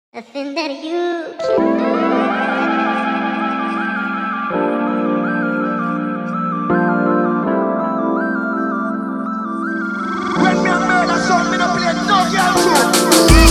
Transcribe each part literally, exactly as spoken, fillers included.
Nothing that you can do. When me a murder song, me no play no girl tune.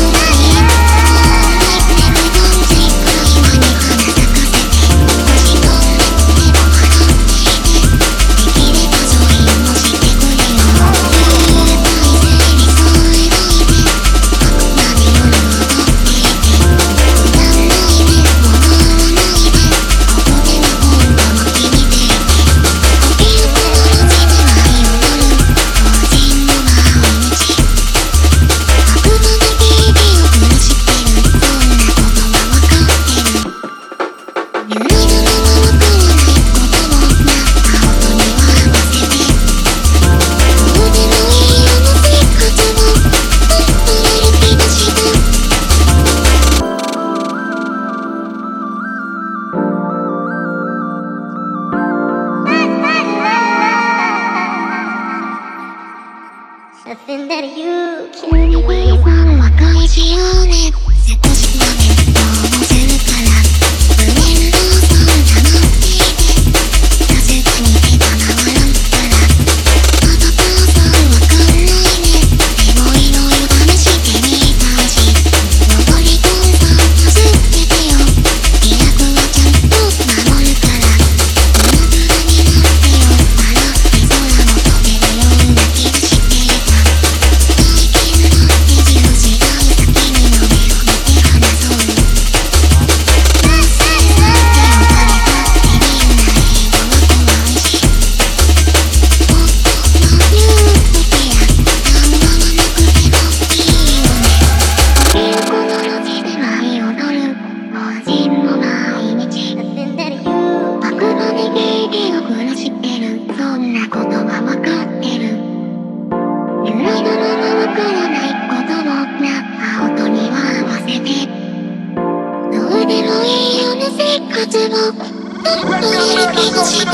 Nothing that you can do. 和解しようね。瀬戸島でどうもするから胸のローソン黙っていてなぜかに手が回らんからまだ父さんわかんないね。でもいろいろ試してみたいし残り父さん助けてよ。契約はちゃんと守るから粉々になってよ。笑って空も飛べるような気がしていた。そんなことはわかってる。ゆらゆらわからないことをな青とには合わせてどうでもいいよね生活をずっとやる気がした。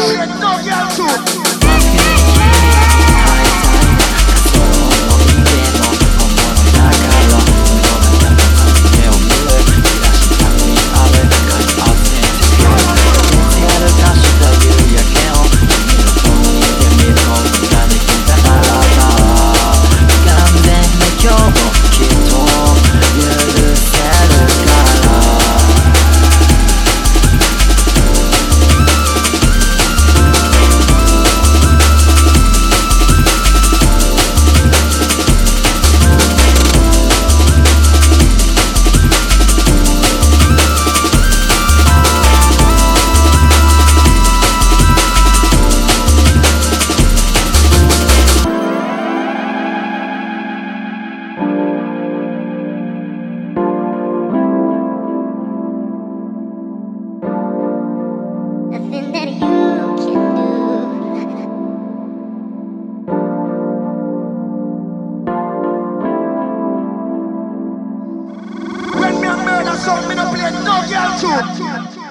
Nothing that you can do. When me a murder song, me no play no girl tune.